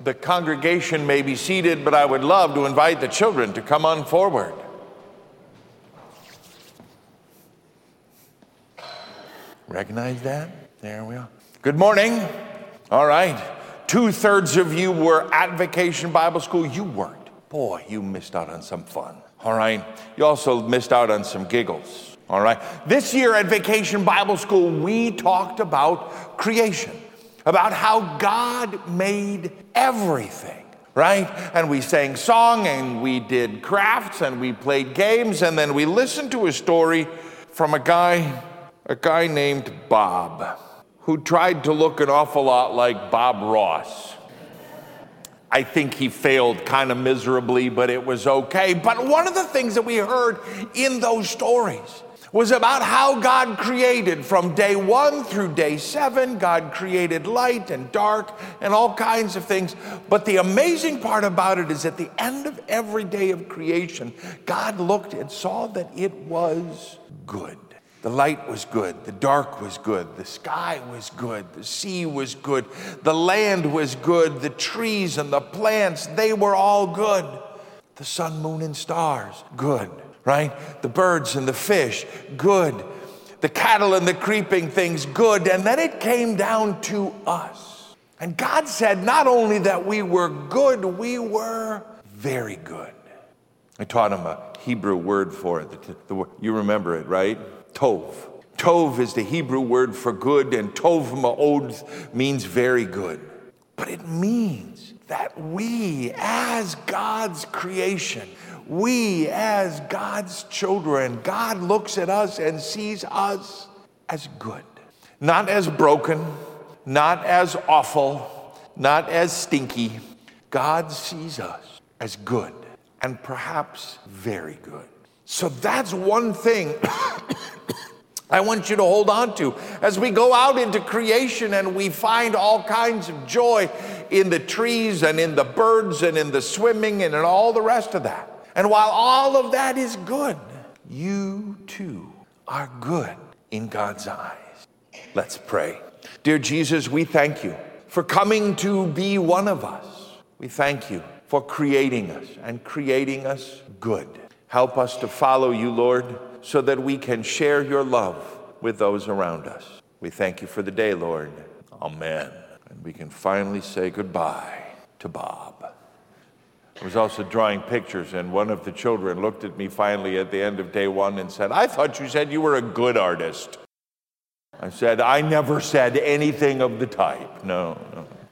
The congregation may be seated, but I would love to invite the children to come on forward. Recognize that? There we are. Good morning. All right. 2/3 of you were at Vacation Bible School. You weren't. Boy, you missed out on some fun. All right. You also missed out on some giggles. All right. This year at Vacation Bible School, we talked about creation, about how God made everything, right? And we sang song, and we did crafts, and we played games, and then we listened to a story from a guy named Bob, who tried to look an awful lot like Bob Ross. I think he failed kind of miserably, but it was okay. But one of the things that we heard in those stories was about how God created from day 1 through day 7. God created light and dark and all kinds of things. But the amazing part about it is at the end of every day of creation, God looked and saw that it was good. The light was good, the dark was good, the sky was good, the sea was good, the land was good, the trees and the plants, they were all good. The sun, moon, and stars, good, right? The birds and the fish, good. The cattle and the creeping things, good. And then it came down to us. And God said not only that we were good, we were very good. I taught him a Hebrew word for it. You remember it, right? Tov. Tov is the Hebrew word for good, and tov ma'od means very good. But it means that we, as God's creation, we, as God's children, God looks at us and sees us as good. Not as broken, not as awful, not as stinky. God sees us as good, and perhaps very good. So that's one thing I want you to hold on to as we go out into creation and we find all kinds of joy in the trees and in the birds and in the swimming and in all the rest of that. And while all of that is good, you too are good in God's eyes. Let's pray. Dear Jesus, we thank you for coming to be one of us. We thank you for creating us and creating us good. Help us to follow you, Lord, so that we can share your love with those around us. We thank you for the day, Lord. Amen. And we can finally say goodbye to Bob. I was also drawing pictures, and one of the children looked at me finally at the end of day 1 and said, "I thought you said you were a good artist." I said, "I never said anything of the type. No.